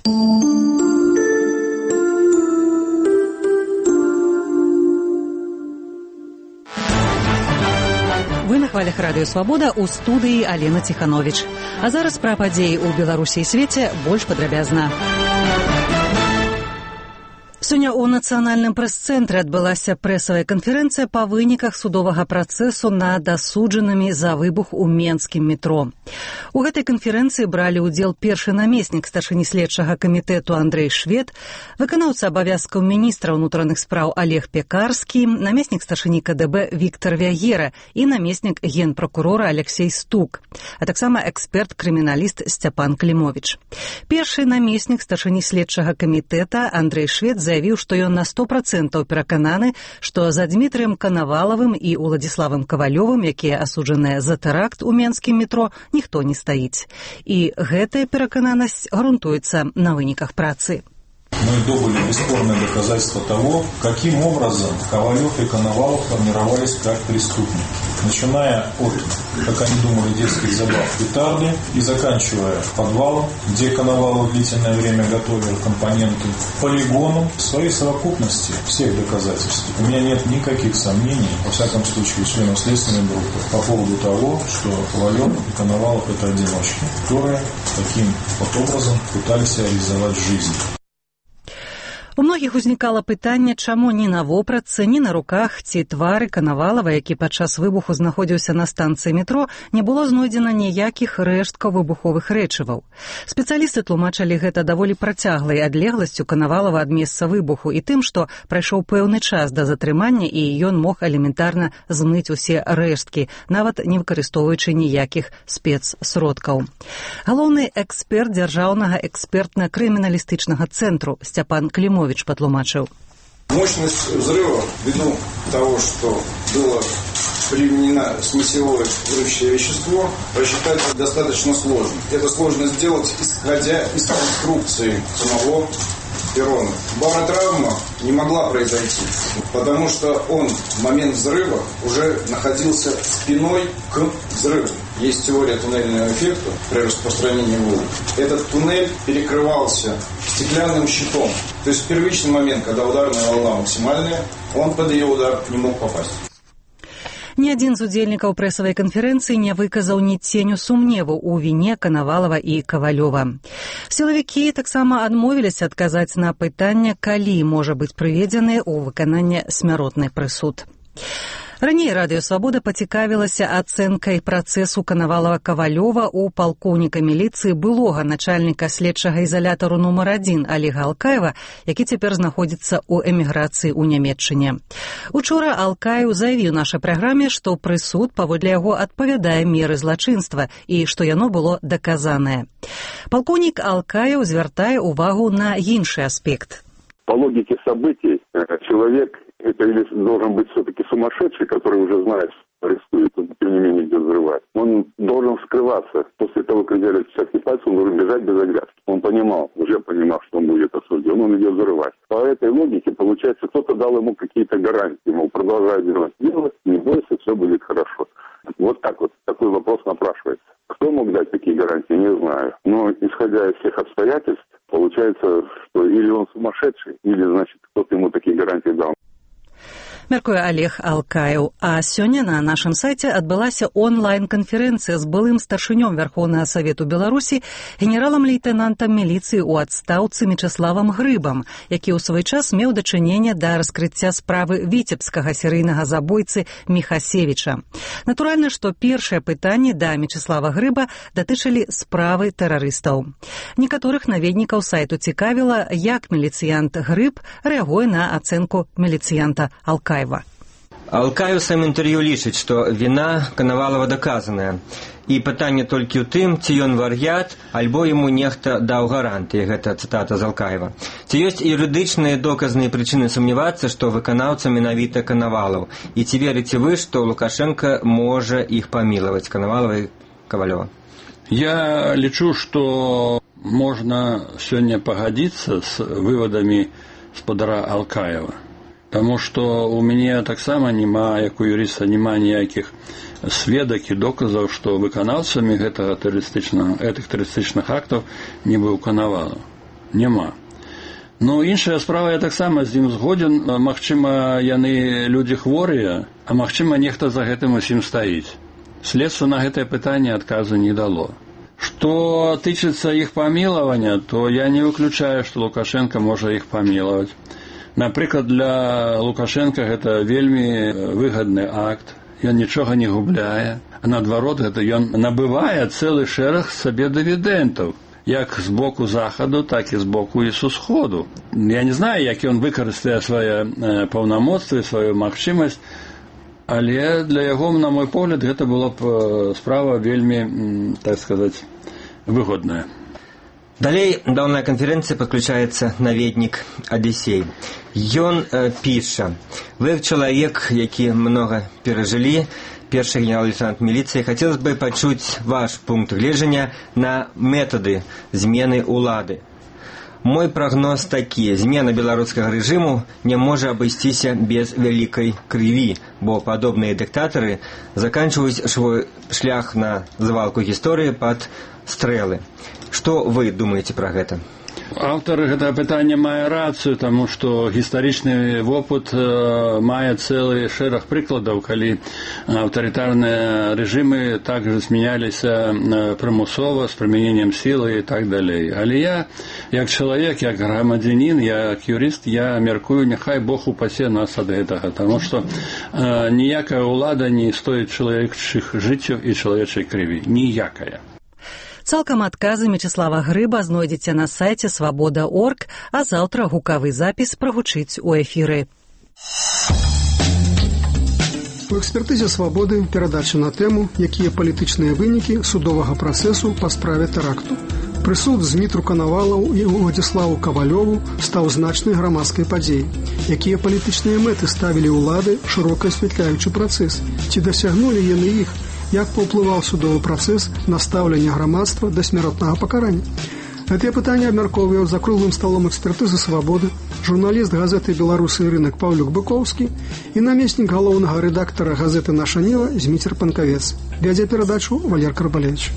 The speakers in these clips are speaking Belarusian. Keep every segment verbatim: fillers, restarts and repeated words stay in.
Вы на хвалях радыё «Свабода», у студыі Алена Ціхановіч. А зараз пра падзеі ў Беларусі і свеце больш падрабязна. Сёння ў нацыянальным прэс-цэнтры адбылася прэсавая канферэнцыя па выніках судовага працэсу над асуджанымі за выбух у менскім метро. У гэтай канферэнцыі бралі ўдзел першы намеснік старшыні следчага камітэту Андрэй Швед, выканаўца абавязкаў міністра ўнутраных спраў Олег Пекарскі, намеснік старшыні ка дэ бэ Віктар Вягера і намеснік генпракурора Алексей Стук, а таксама эксперт-крыміналіст Сцяпан Клімовіч. Першы намеснік старшыні следчага камітэта Андрэй Швед заявіў, што ён на сто працэнтаў перакананы, што за Дмітрыем Канавалавым і Уладзіславам Кавалёвым, якія асуджаныя за тэракт у менскім метро, ніхто не стаіць. І гэтая перакананасць грунтуецца на выніках працы. Мы добыли бесспорное доказательство того, каким образом Ковалев и Коновалов формировались как преступники. Начиная от, как они думали, детских забав петарды и заканчивая подвалом, где Коновалов длительное время готовил компоненты, полигону, в своей совокупности всех доказательств. У меня нет никаких сомнений, во всяком случае, членов следственной группы, по поводу того, что Ковалев и Коновалов – это одиночки, которые таким вот образом пытались реализовать жизнь. У многіх узнікала пытанне, чаму ні на вопратцы, ні на руках ці твары Канавалава, які падчас выбуху знаходзіўся на станцыі метро, не было знойдзена ніякіх рэшткаў выбуховых рэчываў. Спецыялісты тлумачылі гэта даволі працяглай адлегласцю Канавалава ад месца выбуху і тым, што прайшоў пэўны час да затрымання і ён мог элементарна змыць усе рэшткі, нават не выкарыстоўваючы ніякіх спецсродкаў. Галоўны эксперт дзяржаўнага экспертна-крыміналістычнага цэнтру Сцяпан Клімовіч потлумачил. Мощность взрыва, ввиду того, что было применено смысловое взрывчатое вещество, рассчитать достаточно сложно. Это сложно сделать, исходя из конструкции самого перрона. Баротравма не могла произойти, потому что он в момент взрыва уже находился спиной к взрыву. Есть теория туннельного эффекта при распространении волн. Этот туннель перекрывался стеклянным щитом. То есть в первичный момент, когда ударная волна максимальная, он под ее удар не мог попасть. Ні адзін з удзельнікаў прэсавай канферэнцыі не выказаў ні ценю сумневу ў віне Канавалава і Кавалёва. Сілавікі таксама адмовіліся адказаць на пытанне, калі можа быць прыведзены ў выкананне смяротны прысуд. Раней радыё «Свабода» пацікавілася ацэнкай працэсу Канавалава-Кавалёва ў палкоўніка міліцыі былога начальніка следчага ізалятару нумар адзін Алега Алкаева, які цяпер знаходзіцца ў эміграцыі ў Нямецчыне. Учора Алкаев заявіў нашай праграме, што прысуд паводле яго адпавядае меры злачынства і што яно было даказанае. Палкоўнік Алкаев звяртае ўвагу на іншы аспект. По логике событий человек это или должен быть все-таки сумасшедший, который уже знает, что арестует, он тем не менее идет взрывать. Он должен скрываться. После того, как взяли отпечатки пальцев, он должен бежать без оглядки. Он понимал, уже понимал, что он будет осужден, он идет взрывать. По этой логике, получается, кто-то дал ему какие-то гарантии, мол, продолжай делать дело, не бойся, все будет хорошо. Вот так вот, такой вопрос напрашивается. Кто мог дать такие гарантии, не знаю. Но, исходя из всех обстоятельств, получается, что или он сумасшедший, или, значит, кто-то ему такие гарантии дал. Мяркуе Олег Алкаев. А сёння на нашым сайце адбылася онлайн-канферэнцыя з былым старшынём Вярхоўнага Савету Беларусі генералам-лейтэнантам міліцыі ў адстаўцы Мечаславам Грыбам, які ў свой час меў дачыненне да раскрыцця справы віцебскага серыйнага забойцы Міхасевіча. Натуральна, што першыя пытанні да Мечаслава Грыба датычылі справы тэрарыстаў. Некаторых наведнікаў сайту цікавіла, як міліцыянт Грыб рэагуе на ацэнку міліцыянта Алкаева. Алкаев сам інтэрв'ю лічыць, што віна Канавалава даказаная. І пытанне толькі ў тым, ці ён вар'ят, альбо яму нехта даў гарантыі, гэта цытата з Алкаева. Ці ёсць юрыдычныя доказныя прычыны сумнявацца, што выканаўца менавіта Канавалаў? І ці верыце вы, што Лукашенко можа іх памілаваць, Канавалава і Кавалёва? Я лічу, што можна сёння пагадзіцца з вывадамі спадара Алкаева. Таму што ў мяне таксама няма, як у юрыста, няма ніякіх сведак і доказаў, што выканаўцамі гэтага тэрарыстычнага, гэтых тэрарыстычных актаў не быў Канавалаў. Няма. Ну, іншая справа, я таксама з ім згоден. Магчыма, яны людзі хворыя, а магчыма, нехта за гэтым усім стаіць. Следства на гэтае пытанне адказу не дало. Што тычыцца іх памілавання, то я не выключаю, што Лукашенко можа іх памілаваць. Напрыклад, для Лукашенко гэта вельмі выгадны акт. Ён нічога не губляе, а наадварот, гэта ён набывае цэлы шэраг сабе дывідэнтаў. Як з боку захаду, так і з боку і з усходу. Я не знаю, як ён выкарыстае свае паўнамоцтвы, сваю магчымасць, але для яго, на мой погляд, гэта была б справа вельмі, так сказаць, выгодная. Далей да онлайн канферэнцыі падключаецца наведнік Адысей. Ён э, піша: вы як чалавек, які многа перажылі, першы генерал-лейтенант міліцыі, хацелось бы пачуць ваш пункт гледжання на метады змены ўлады. Мой прагноз такі: змена беларускага рэжыму не можа абысціся без вялікай крыві, бо падобныя дыктатары заканчваюць свой шлях на звалку гісторыі пад стрэлы. Што вы думаеце пра гэта? Аўтар гэтага пытання мае рацыю, таму што гістарычны вопыт э, мае цэлы шэраг прыкладаў, калі аўтарытарныя рэжымы также змяняліся э, прымусова, з прымяненнем сілы і так далей. Але я, як чалавек, як грамадзянін, як юрыст, я мяркую, няхай Бог упасе нас ад гэтага, таму што э, ніякая ўлада не стоіць чалавечых жыццяў і чалавечай крыві. Ніякая. Цалкам адказы Мечыслава Грыба знойдзеце на сайце свабода точка орг, а заўтра гукавы запіс прагучыць у эфіры. У экспертызе «Свабоды» перадача на тэму, якія палітычныя вынікі судовага працэсу па справе тэракту. Прысуд Змітру Канавалаў і Уладзіславу Кавалёву стаў значнай грамадскай падзеяй. Якія палітычныя мэты ставілі ўлады, шырока асвятляючы працэс? Ці дасягнулі яны іх? Як паўплываў судовы працэс на стаўленне грамадства да смяротнага пакарання? Гэтыя пытанні абмяркоўваў за круглым сталом экспертызы «Свабоды» журналіст газеты «Беларусы і рынак» Паўлюк Быкоўскі і намеснік галоўнага рэдактара газеты «Наша Ніва» Зміцер Панкавец. Вядзе перадачу Валер Карбалевич.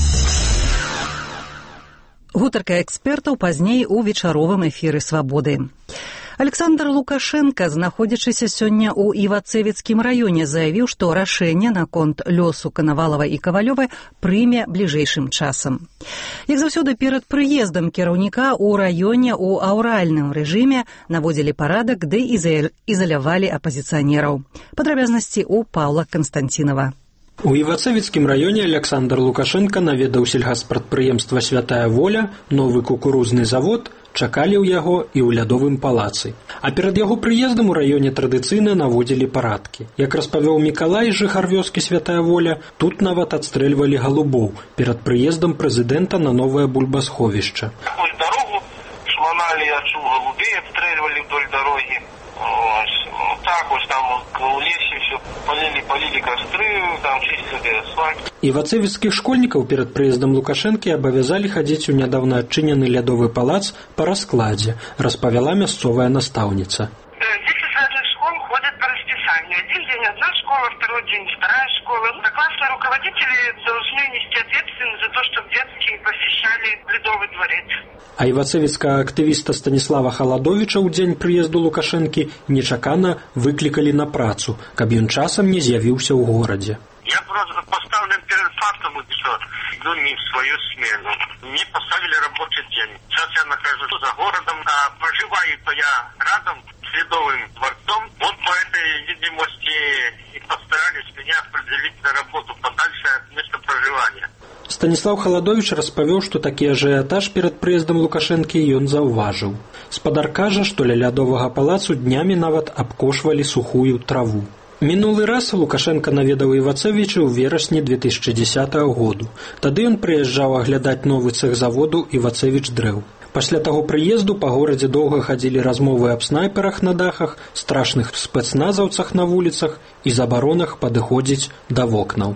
Гутарка экспертаў пазней у вечаровым эфіры «Свабоды». Александр Лукашенко, знаходзячыся сёння ў Івацэвіцкім раёне, заявіў, што рашэнне наконт лёсу Канавалава і Кавалёва прыме бліжэйшым часам. Як заўсёды, перад прыездам кіраўніка ў раёне ў аўральным рэжыме наводзілі парадак ды ізалявалі апазіцыянераў. Падрабязнасці ў Паўла Канстанцінава. У Івацэвіцкім раёне Александр Лукашенко наведаў сельгаспрадпрыемства «Святая воля», новы кукурузны завод, чакалі ў яго і ў лядовым палацы. А перад яго прыездам у раёне традыцыйна наводзілі парадкі. Як распавёў Мікалай, жыхар вёскі «Святая воля», тут нават адстрэльвалі галубоў перад прыездам прэзідэнта на новае бульбасховішча. Такую дарогу шманалі, я чуў, голубей адстрэльвалі вдоль дарогі. Ось, ну, так, ось там у лесе все полили, полили костры, там чистили асфальт. Івацэвіцкіх школьнікаў перад прыездам Лукашэнкі абавязалі хадзіць у нядаўна адчынены лядовы палац па раскладзе, распавяла мясцовая настаўніца. Здесь из разных школ ходят по расписанию. Один день одна школа, второй день вторая школа. Классные руководители должны нести ответственность за то, чтобы детки посещали Ледовый дворец. А івацэвіцкага актывіста Станіслава Халадовіча ў дзень прыезду Лукашэнкі нечакана выклікалі на працу, каб ён часам не з'явіўся ў горадзе. Я просто поставлен перед фактом, что иду не в свою смену. Мне поставили рабочий день. Сейчас я нахожусь за городом, а проживаю-то я рядом с Ледовым дворцом. Вот по этой видимости и постарались меня определить на работу подальше от места проживания. Станіслав Халадовіч распавёў, што такі ажыятаж перад прыездам Лукашэнкі ён заўважыў. Спадар кажа, што ля лядовага палацу днямі нават абкошвалі сухую траву. Мінулы раз Лукашенко наведаў Івацэвіча ў верасні две тысячы дзесятага году. Тады ён прыязджаў аглядаць новы цэх заводу Івацэвіч дрэў. Пасля таго прыезду па горадзе доўга хадзілі размовы аб снайперах на дахах, страшных спецназаўцах на вуліцах і забаронах падыходзіць да вокнаў.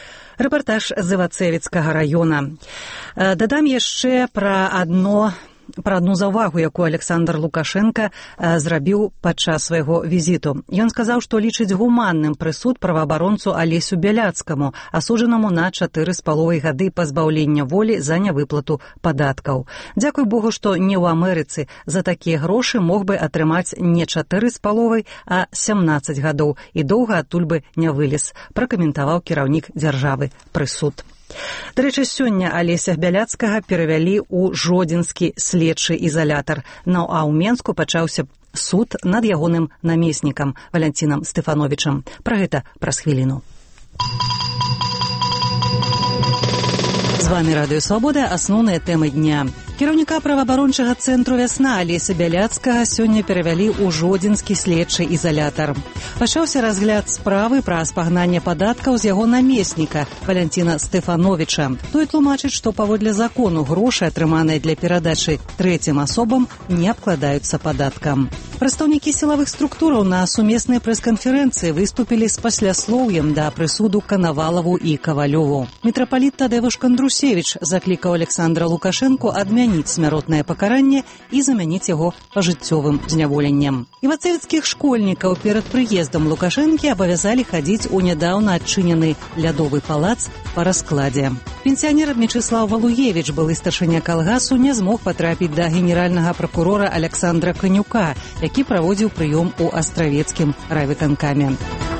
Рэпартаж з Івацэвіцкага раёна. Дадам яшчэ пра адно пра адну заўвагу, якую Александр Лукашенко зрабіў падчас свайго візіту. Ён сказаў, што лічыць гуманным прысуд праваабаронцу Алесю Бяляцкаму, асуджанаму на чатыры з паловай гады пазбаўлення волі за нявыплату падаткаў. Дзякуй Богу, што не ў Амерыцы за такія грошы мог бы атрымаць не чатыры з паловай, а сямнаццаць гадоў і доўга адтуль бы не вылез, пракаментаваў кіраўнік дзяржавы прысуд. Дарэчы, сёння Алеся Бяляцкага перавялі ў Жодзінскі следчы ізалятар. Ну а ў Менску пачаўся суд над ягоным намеснікам Валянцінам Стэфановічам. Пра гэта праз хвіліну. З вами Радыё Свабода, асноўныя тэмы дня. Кіраўніка праваабарончага цэнтру «Вясна» Алеся Бяляцкага сёння перавялі ў Жодзінскі следчы ізалятар. Пачаўся разгляд справы пра спагнанне падаткаў з яго намесніка Валянціна Стэфановіча. Той тлумачыць, што паводле закону грошы, атрыманыя для перадачы трэцім асобам, не абкладаюцца падаткам. Прадстаўнікі сілавых структураў на сумеснай прэс-канферэнцыі выступілі з пасляслоўем да прысуду Канавалаву і Кавалёву. Мітрапаліт Тадэвуш Кандрусевіч заклікаў Александра Лукашэнку адмяніць смяротнае пакаранне і замяніць яго пажыццёвым зняволеннем. Івацэвіцкіх школьнікаў перад прыездам Лукашэнкі абавязалі хадзіць у нядаўна адчынены лядовы палац па раскладзе. Пенсіянер Мечыслаў Валуевіч, былы старшыня калгасу, не змог патрапіць да генеральнага пракурора Александра Канюка, які праводзіў прыём у Астравецкім райвыканкаме.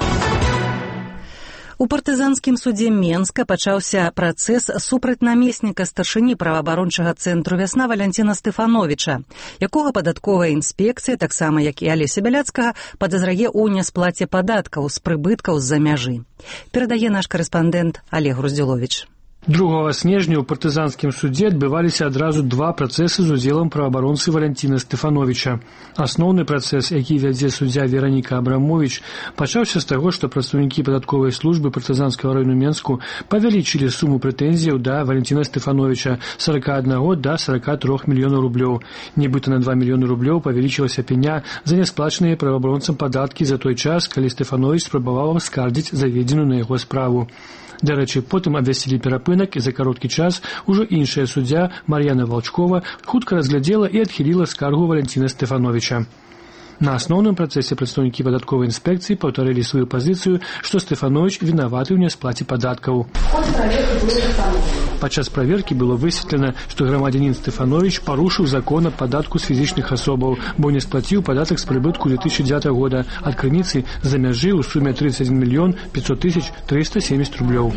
У партызанскім судзе Менска пачаўся працэс супраць намесніка старшыні праваабарончага цэнтру «Вясна» Валянціна Стэфановіча, якога падатковая інспекцыя, таксама як і Алеся Бяляцкага, падазрае ў несплаце падаткаў з прыбыткаў з-за мяжы. Перадае наш карэспандэнт Олег Груздзіловіч. другога снежня ў партызанскім судзе адбываліся адразу два працэсы з удзелам праваабаронцы Валянціна Стэфановіча. Асноўны працэс, які вядзе суддзя Вераніка Абрамовіч, пачаўся з таго, што прадстаўнікі падатковай службы партызанскага району Менску павялічылі суму прэтэнзіяў да Валянціна Стэфановіча з сорока аднаго да сорока трох мільёнаў рублёў. Нібыта на два мільёны рублёў павялічылася пеня за нясплачаныя праваабаронцам падаткі за той час, калі Стэфановіч спрабаваў скардзіць заведзеную на яго справу. Дарэчы, потым абвясцілі перапынак, і за кароткі час ужо іншая суддзя Мар'яна Валчкова хутка разглядзела і адхіліла скаргу Валянціна Стэфановіча. На асноўным працэсе прадстаўнікі падатковай інспекцыі паўтарылі сваю пазіцыю, што Стэфановіч вінаваты ў нясплаце падаткаў. Падчас праверкі было высветлена, што грамадзянін Стэфановіч парушыў закон аб падатку з фізічных асобаў, бо не сплаціў падатак з прыбытку две тысячи дзевятага года ад крыніцы за мяжы ў суме тридцать один миллион пятьсот тысяч триста семьдесят рублёў.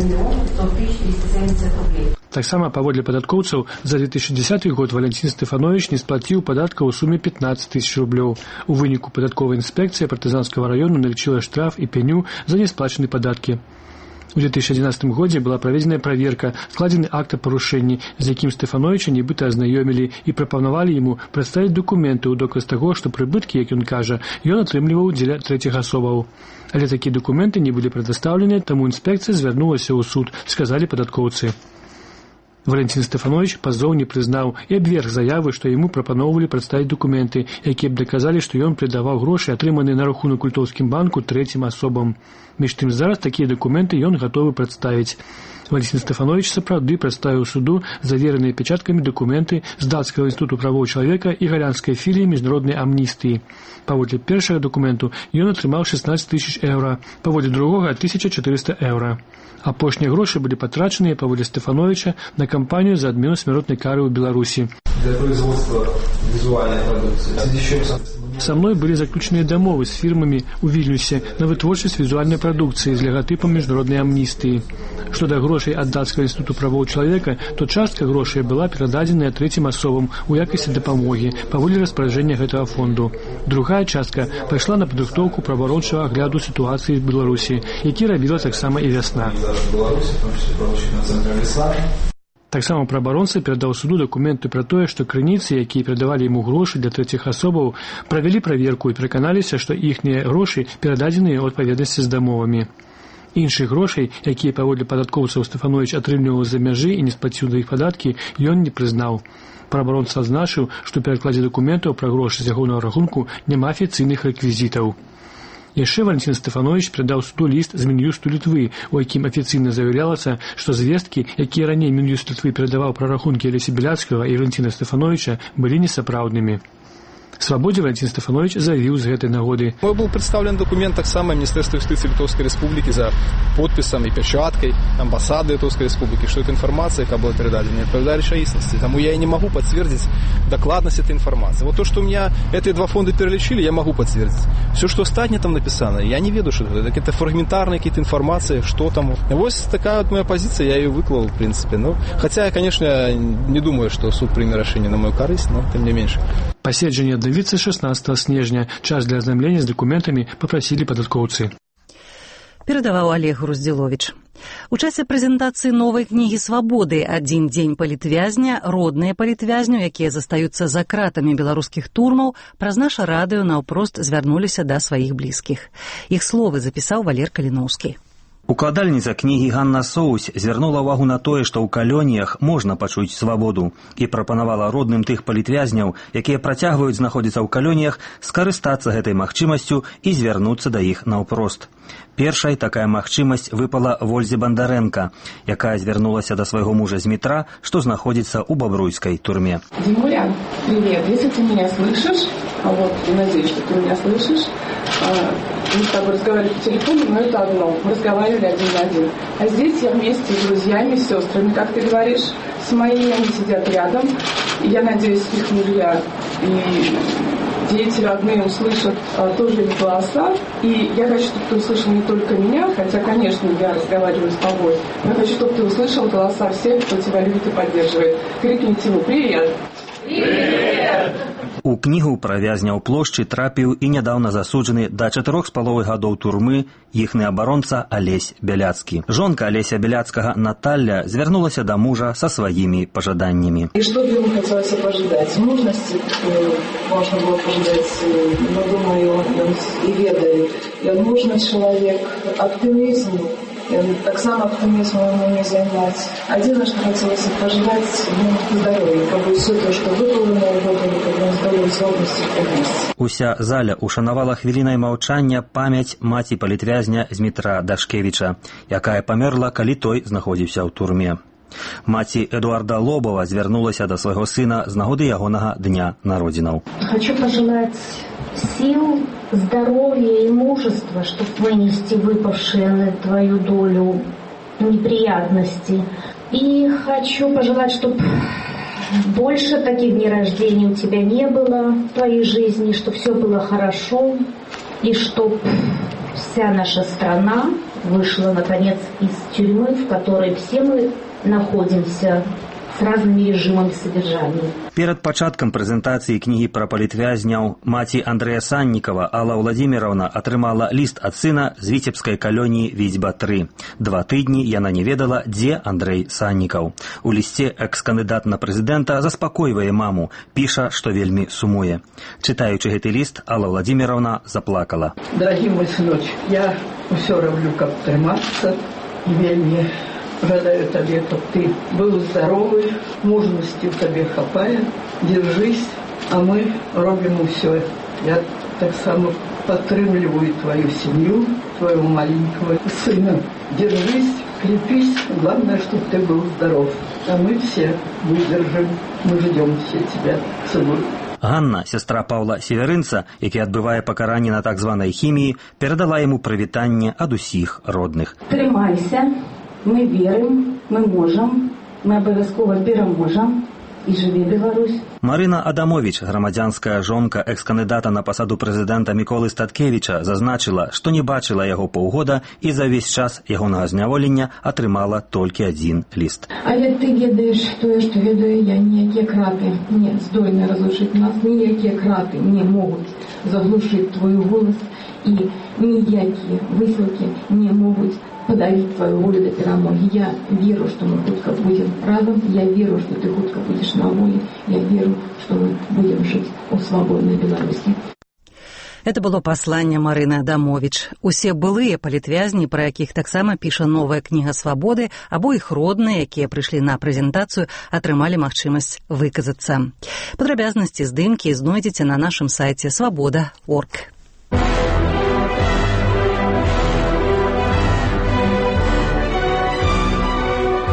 Таксама паводле падаткоўцаў за две тысячи десятый год Валянцін Стэфановіч не сплаціў падатка ў суме пятнадцать тысяч рублёў. У выніку падатковая інспекцыя партызанскага району налічыла штраф і пеню за несплачаныя падаткі. У две тысячи одиннадцатым годзе была праведзеная праверка, складзены акт аб парушэнні, з якім Стэфановіча нібыта азнаёмілі і прапанавалі яму прадставіць дакументы ў доказ таго, што прыбыткі, як ён кажа, ён атрымліваў дзеля трэціх асобаў. Але такія дакументы не былі прадастаўлены, таму інспекцыя звярнулася ў суд, сказалі падаткоўцы. Валянцін Стэфановіч пазоў не прызнаў і абверг заявы, што яму прапаноўвалі прадставіць дакументы, якія б даказалі, што ён прыдаваў грошы, атрыманыя на рахунак культоўскім банку трэцім асобам. Між тым зараз такія дакументы ён гатовы прадставіць. Валянцін Стэфановіч сапраўды прадставіў суду завераныя печаткамі дакументы з Дацкага інстытуту правоў чалавека і галянскай філіі міжнароднай амністыі. Паводле першага дакументу ён атрымаў шестнадцать тысяч еўра, паводле другога тысяча четыреста еўра. Апошнія грошы былі патрачаныя паводле Стэфановіча на кампанію за адмену смяротнай кары ў Беларусі. Для производства визуальной продукции. Са мной былі заключеныя дамовы з фірмамі ў Вільнюсе на вытворчасць візуальнай прадукцыі з легатыпам міжнароднай амністыі. Што да грошай ад Дацкага інстытуту правоў чалавека, то частка грошай была перададзеная трэцім асобам у якасці дапамогі паводле распараджэння гэтага фонду. Другая частка пайшла на падрыхтоўку праваабарончага агляду сітуацыі в Беларусі, які рабіла таксама і «Вясна». Таксама праваабаронца перадаў суду дакументы пра тое, што крыніцы, якія перадавалі яму грошы для трэціх асобаў, правялі праверку і пераканаліся, што іхнія грошы перададзеныя ў адпаведнасці з дамовамі. Іншых грошай, якія паводле падаткоўцаў Стэфановіч атрымліваў з-за мяжы і не сплаціў да іх падаткі, ён не прызнаў. Праваабаронца адзначыў, што ў перакладзе дакументаў пра грошы з ягонага рахунку няма афіцыйных рэквізітаў. Яшчэ Валентин Стэфанович перадаў суду ліст з Мін'юсту Літвы, у якім афіцыйна заявлялася, што звесткі, якія раней Мін'юст Літвы перадаваў пра рахункі Алеся Бяляцкага і Валентина Стэфановича, былі несапраўднымі. Свободе Валентин Стэфанович заявил с этой нагоды. Мой был представлен документ так само Министерства юстиции Литовской Республики за подписом и печаткой амбассады Литовской Республики, что эта информация, как была передана, не отповедает истинности. Тому я и не могу подтвердить докладность этой информации. Вот то, что у меня эти два фонда перелечили, я могу подтвердить. Все, что остальное там написано, я не веду, что это. Это какие-то фрагментарные какие-то информации, что там. Вот такая вот моя позиция, я ее выклал, в принципе. Ну, хотя я, конечно, не думаю, что суд примет решение на мою корысть, но тем не меньше. Паседжанне аднавіцца шаснаццатага снежня. Час для азнамлення з дакументамі папрасілі падаткоўцы. Перадаваў Олег Груздзіловіч. У часе прэзентацыі новай кнігі «Свабоды. Адзін дзень палітвязня» родныя палітвязню, якія застаюцца за кратамі беларускіх турмаў, праз наша радыё наўпрост звярнуліся да сваіх блізкіх. Іх словы запісаў Валер Каліноўскі. Укладальніца кнігі Ганна Соусь звярнула ўвагу на тое, што ў калоніях можна пачуць свабоду і прапанавала родным тых палітвязняў, якія працягваюць знаходзіцца ў калоніях, скарыстацца гэтай магчымасцю і звярнуцца да іх наўпрост. Першай такая магчымасць выпала Вользе Бандарэнка, якая звярнулася да свайго мужа з метра, што знаходзіцца ў бабруйскай турме. Димуля, привет. Если ты меня слышишь, а вот надеюсь, что ты меня слышишь, мы с тобой разговаривали по телефону, но это одно. Мы разговаривали один на один. А здесь я вместе с друзьями, с сестрами, как ты говоришь, с моими, они сидят рядом. И я надеюсь, их мужья и дети родные услышат а, тоже их голоса. И я хочу, чтобы ты услышал не только меня, хотя, конечно, я разговариваю с тобой, но я хочу, чтобы ты услышал голоса всех, кто тебя любит и поддерживает. Крикните ему «Привет!» Привет! У кнігу пра вязняў плошчы трапіў і нядаўна засуджаны да чатырох з паловай гадоў турмы іхны абаронца Алесь Бяляцкі. Жонка Алеся Бяляцкага Наталья звярнулася да мужа са сваімі пажаданнямі. И что ему хотелось пожидать? Мужности можно было пожидать, но, думаю, он и ведает. И он мужный человек, оптимизм. Так само оптимизмом ему не заниматься. Один, что хотелось пожелать ему здоровья, как бы все то, что выпало на работу, как бы здоровья, слабости и вместе. Уся заля ушанавала хвілінай маўчання памяць маці палітвязня Змітра Дашкевіча, якая памерла, калі той знаходзіўся ў турме. Маці Эдуарда Лобова звярнулася да свайго сына з нагоды ягонага дня народзінаў. Хочу пожелать сил, здоровья и мужества, чтобы вынести выпавшие на твою долю неприятности. И хочу пожелать, чтобы больше таких дней рождения у тебя не было в твоей жизни, чтобы все было хорошо, и чтобы вся наша страна вышла, наконец, из тюрьмы, в которой все мы находимся с разными режимами содержания. Перад пачаткам прэзентацыі кнігі пра палітвязняў маці Андрэя Саннікава Алла Владзіміровна атрымала ліст ад сына з віцебскай калоніі Віцьба тры. Два тыдні яна не ведала, дзе Андрэй Саннікаў. У лісце экс-кандыдат на прэзідэнта заспакойвае маму, піша, што вельмі сумуе. Чытаючы гэты ліст, Алла Владзіміровна заплакала. Дорогий мой сыночек, я ўсё раблю, каб трымацца, і вельмі жадаю табе, каб ты был здоровый, мужности у тебе хапае, держись, а мы робим все. Я так само подтрымливаю твою семью, твоего маленького сына. Держись, крепись, главное, чтобы ты был здоров. А мы все выдержим, мы ждем все тебя. Целую. Ганна, сестра Паўла Северынца, які адбывае пакаранне на так званай хіміі, перадала яму прывітанне ад усіх родных. Трымайся. Мы верим, мы можем, мы обовязково переможем. І жыве Беларусь. Марына Адамович, грамадзянская жонка экс-кандыдата на пасаду прэзідэнта Міколы Статкевіча, зазначыла, што не бачыла яго паўгода і за ўвесь час ягонага зняволення атрымала толькі адзін ліст. Але ты ведаеш тое, што ведаю я, ніякія краты не здольны разрушыць нас, ніякія краты не могуць заглушыць твой голас і ніякія высылкі не могуць подавить твою волю до перемоги. Я верю, что мы хутко будем рядом, я верю, что ты хутко будешь на воле, я верю, что мы будем жить у свободной Беларуси. Это было пасланне Марыны Адамович. Усе былыя палітвязні, пра якіх таксама піша новая кніга «Свабоды», або іх родныя, якія прыйшлі на прэзентацыю, атрымалі магчымасць выказацца. Падрабязнасці здымкі знойдзеце на нашым сайце свабода точка орг.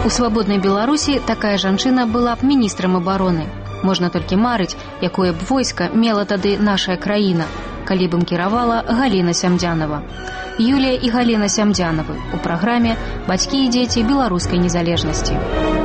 У свабоднай Беларусі такая жанчына была б міністрам абароны. Можна толькі марыць, якое б войска мела тады нашая краіна, калі б ім кіравала Галіна Сямдзянава. Юлія і Галіна Сямдзянавы у праграме «Бацькі і дзеці беларускай незалежнасці».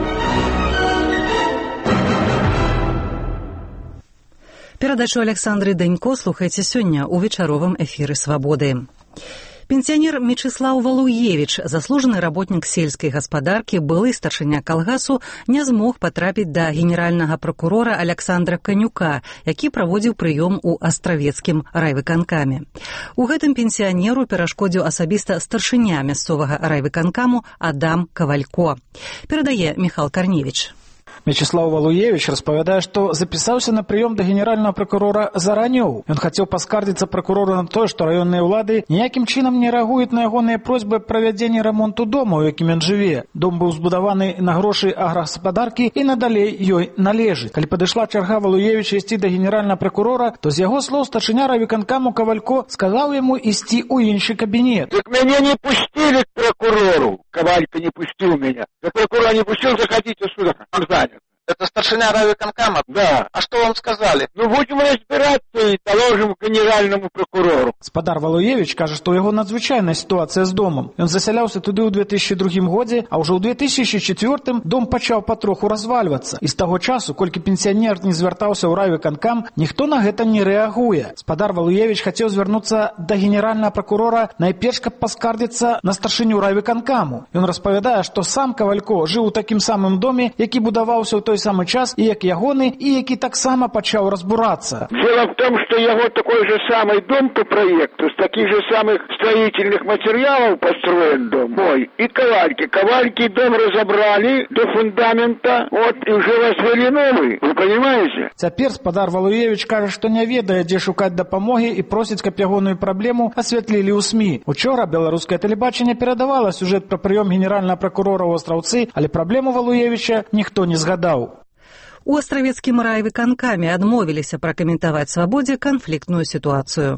Перадачу Александры Данько слухайце сёння ў вечаровым эфіры «Свабоды». Пенсионер Мечислав Валуевич, заслуженный работник сельской господарки, былы старшыня калгасу, не змог потрапіць да генеральнага прокурора Александра Канюка, які праводзіў прыём у астравецкім райвыканкаме. У гэтым пенсионеру перашкодзіў асабіста старшыня мясцовага райвыканкаму Адам Кавалько. Перадае Михаил Корневич. Мечислав Валуевич распавядае, што запісаўся на прыём да генеральнага прокурора заранёў. Ён хацеў паскардзіцца прокурору на тое, што раённыя ўлады ніякім чынам не рэагуюць на ягоныя просьбы аб правядзенні рамонту дома, у якім ён жыве. Дом быў збудаваны на грошы аграгаспадаркі і надалей ёй належыць. Калі падышла чарга Валуевича ісці да генеральнага прокурора, то з яго слоў старшыня райвыканкаму Кавалько сказаў яму ісці ў іншы кабінет. Так мяне не пустили к прокурору. Ковалько не пустил меня. За прокурора не пустил, заходите сюда. Он занят. Это старшина райвыканкама? Да. А что вам сказали? Ну, будем разбираться и доложим генеральному прокурору. Спадар Валуевич кажа, што ў яго надзвычайная сітуацыя з домам. Ён засяляўся туды ў две тысячы другім годзе, а ўжо ў две тысячы чацвёртым дом пачаў патроху развальвацца. І з таго часу, колькі пенсіянер не звяртаўся ў райвыканкам, ніхто на гэта не рэагуе. Спадар Валуевич хацеў звярнуцца да генеральнага прокурора найперш, каб паскардзіцца на старшыню райвыканкаму. Ён распавядае, што сам Кавалько жыў у такім самым доме, які будаваўся ў той самый час, и як ягоны, и які таксама пачаў разбурацца. Дело в том, что его такой же самый дом по проекту, с таких же самых строительных материалов построен дом мой. И Ковальки. Ковальки дом разобрали до фундамента, вот, и уже возвели новый. Вы понимаете? Цяпер спадар Валуевич кажа, што не ведае, дзе шукаць дапамогі і просіць, каб ягоную праблему асвятлілі ў СМІ. Учора беларускае тэлебачанне перадавала сюжэт пра прыём генеральнага прокурора ў Астраўцы, але праблему Валуевича ніхто не згадаў. У астравецкім райвыканкаме адмовіліся пракаментаваць свабодзе канфліктную сітуацыю.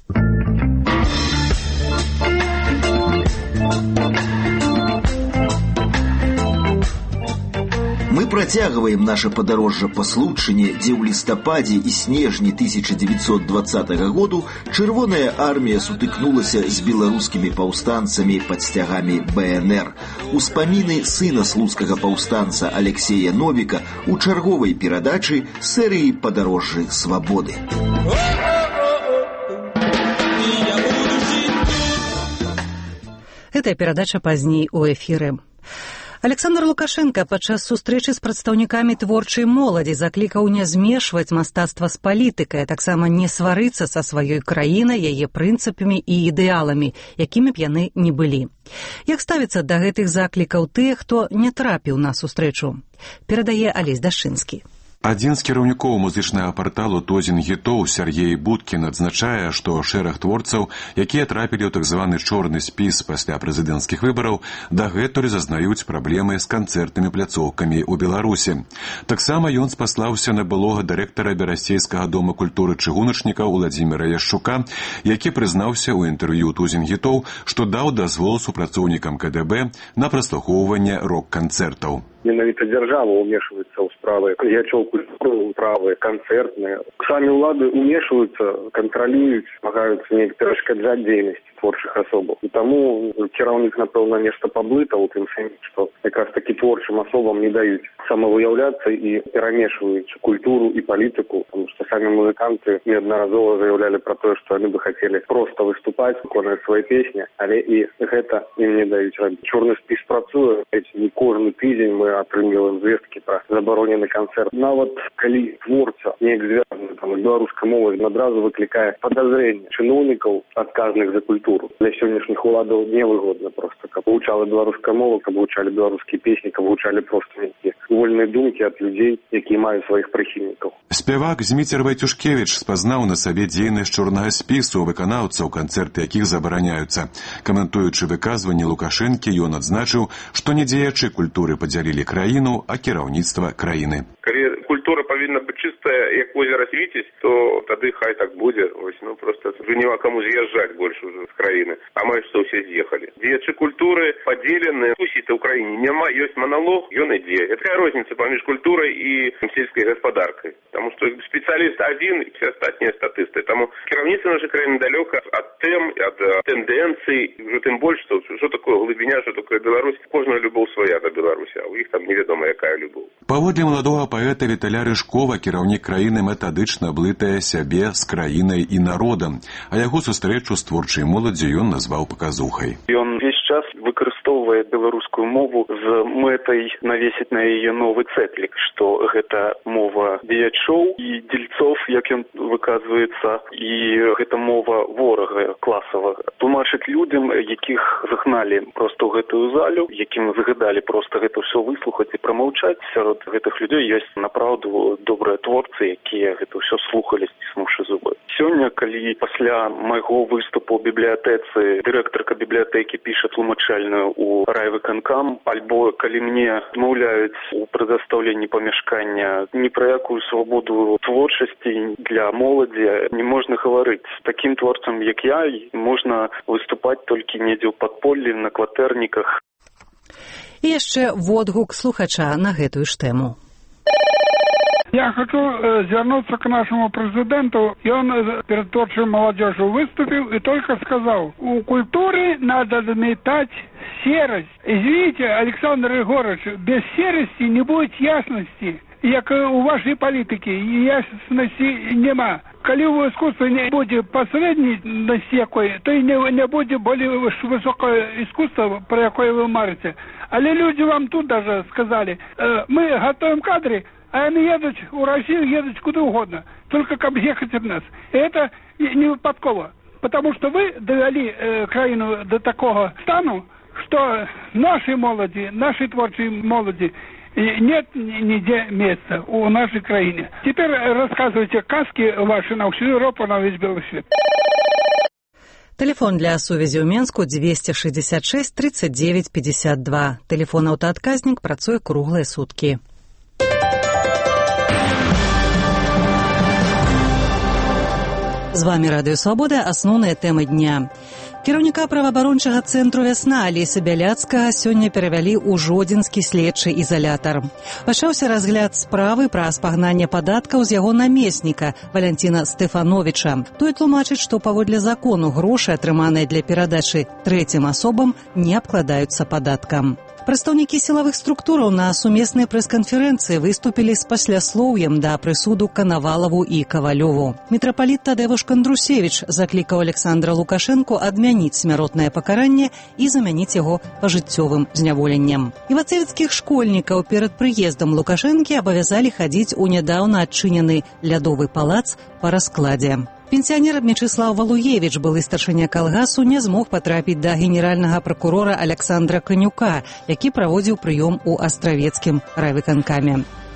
Мы працягваем наше падарожжа па Случчыне, дзе ў лістападзе і снежні тысяча дзевяцьсот двадцатага году чырвоная армія сутыкнулася з беларускімі паўстанцамі пад сцягамі бэ эн эр. Успаміны сына слуцкага паўстанца Алексея Новіка у чарговай перадачы серыі «Падарожжы свабоды». Гэтая перадача пазней у эфіры. Александр Лукашенко падчас сустрэчы з прадстаўнікамі творчай моладзі заклікаў не змешваць мастацтва з палітыкай, а таксама не сварыцца са сваёй краінай, яе прынцыпамі і ідэаламі, якімі б яны не былі. Як ставіцца да гэтых заклікаў тыя, хто не трапіў на сустрэчу? Перадае Алесь Дашынскі. Адзін з кіраўнікоў музычнага парталу «Тозін гітоў» Сергей Будкін адзначае, што шэраг творцаў, якія трапілі ў так званы чорны спіс пасля прэзідэнцкіх выбараў, дагэтуль зазнаюць праблемы з канцэртнымі пляцоўкамі ў Беларусі. Таксама ён спаслаўся на былога дырэктара Берасцейскага дома культуры чыгуначніка Уладзіміра Яшчука, які прызнаўся ў інтэрв'ю «Тузін гітоў», што даў дазвол супрацоўнікам ка дэ бэ на праслухоўванне рок-канцэртаў. Менавіта дзяржава ўмешваецца ў справы ячоў культуры, справы канцэртныя. Самі ўлады ўмешваюцца, кантралююць, намагаюцца неяк перашкаджаць дзейнасці творчых асобаў. І таму кіраўнік, напэўна, нешта паблытаў у тым сэнсе, што якраз такі творчым асобам не даюць самавыяўляцца і перамешваюць культуру і палітыку, тому што самі музыканты неаднаразова заяўлялі пра тое, што яны бы хацелі проста выступаць, выконваць свае песні, але і гэта ім не даюць рабіць. Чорны спіс працуе, не кожны тыдзень мы атрымліваем звесткі пра забаронены канцэрт. Нават калі творца неяк звязаны там з беларускай мовай, адразу выклікае падазрэнне чыноўнікаў, адказных за культуру. Для сённяшніх уладаў невыгодна проста, каб вывучала беларуская мова, каб вывучалі беларускія песні, каб вывучалі проста нейкія вольныя думкі ад людзей, якія маюць сваіх прыхільнікаў. Спявак Зміцер Вайцюшкевіч спазнаў на сабе дзейнасць чорнага спісу выканаўцаў, канцэрты якіх забараняюцца. Каментуючы выказванне Лукашэнкі, ён адзначыў, што не дзеячы культуры падзялілі краіну, а кіраўніцтва краіны. Калі культура павінна быць чыстая, як озера Свіціць, то тады хай так будзе. Ось, ну, просто уже няма каму з'язджаць больше уже з краіны. А мы што ўсе з'ехалі. Дзеячы культуры падзелены. Тусіць ў краіне няма, ёсць маналог, ён ідзе. Это такая розніца паміж культурай і сельскай гаспадаркай. Таму што спецыяліст адзін і все астатнія статысты. Таму кіраўніцтва нашай краіны далёка ад тэм, ад тэндэнцый, уже тым больш, што што такое глыбіня, што такое Беларусь. Кожная любоў свая да Беларусі, а ў іх там невядома якая любоў. Паводле маладога паэта Віталя Рыжкова, кіраўнік краіны метадычна блытае сябе з краінай і народам, а яго сустрэчу з творчай моладдзю ён назваў паказухай. Ён весь час выкарыстоўвае беларускую мову з мэтай навесіць на яе новы цэтлік, што гэта мова дзеячоў і дзельцоў, як ён выказваецца, і гэта мова ворага класавага. Тлумачыць людзям, якіх загналі проста ў гэтую залю, якім загадалі проста гэта ўсё выслухаць і прамаўчаць, сярод гэтых людзей ёсць направду добрыя творцы, якія гэта ўсё слухалі, сціснуўшы зубы. Сёння, калі пасля майго выступу ў бібліятэцы дырэктарка бібліятэкі піша тлумачальную ў райвыканкам, альбо калі мне адмаўляюць у прадастаўленні памяшкання, ні пра якую свабоду творчасці для моладзі не можна гаварыць. Такім творцам, як я, можна выступаць толькі недзе ў падполлі, на кватэрніках. І яшчэ водгук слухача на гэтую ж тэму. Я хочу э, звернуться к нашему президенту, и он э, перед творчей молодежью выступил и только сказал: у культуры надо заметать серость. Извините, Александр Егорович, без серости не будет ясности, як у вашей политики, ясности нема. Коли у искусства не будет посредности якой, то и не, не будет более высокое искусство, про якое вы марите. Але люди вам тут даже сказали, э, мы готовим кадры, а они едут в Россию, едут куда угодно, только как ехать от нас. И это не выпадково, потому что вы довели э, краину до такого стану, что нашей молоди, нашей творчей молоди нет нигде места у нашей краине. Теперь рассказывайте сказки ваши на всю Европу, на весь белый свет. Телефон для сувязі ў Менску двести шестьдесят шесть тридцать девять пятьдесят два. Телефон аўтаадказнік працуе круглыя суткі. З вами Радыё Свабода, асноўныя тэмы дня. Кіраўніка праваабарончага цэнтру «Вясна» Алеся Бяляцкага сёння перавялі ў Жодзінскі следчы ізалятар. Пачаўся разгляд справы пра спагнанне падаткаў з яго намесніка Валянціна Стэфановіча. Той тлумачыць, што паводле закону грошы, атрыманыя для перадачы трэцім асобам, не абкладаюцца падаткам. Прадстаўнікі сілавых структураў на сумеснай прэс-канферэнцыі выступілі з пасляслоўем да прысуду Канавалаву і Кавалёву. Мітрапаліт Тадэвуш Кандрусевіч заклікаў Александра Лукашэнку адмяніць смяротнае пакаранне і замяніць яго пажыццёвым зняволеннем. Івацевіцкіх школьнікаў перад прыездам Лукашэнкі абавязалі хадзіць у нядаўна адчынены лядовы палац па раскладзе. Пенсіянер Мечыслаў Валуевіч, былы старшыня калгасу, не змог патрапіць да генеральнага пракурора Александра Канюка, які праводзіў прыём у Астравецкім райвыканкаме.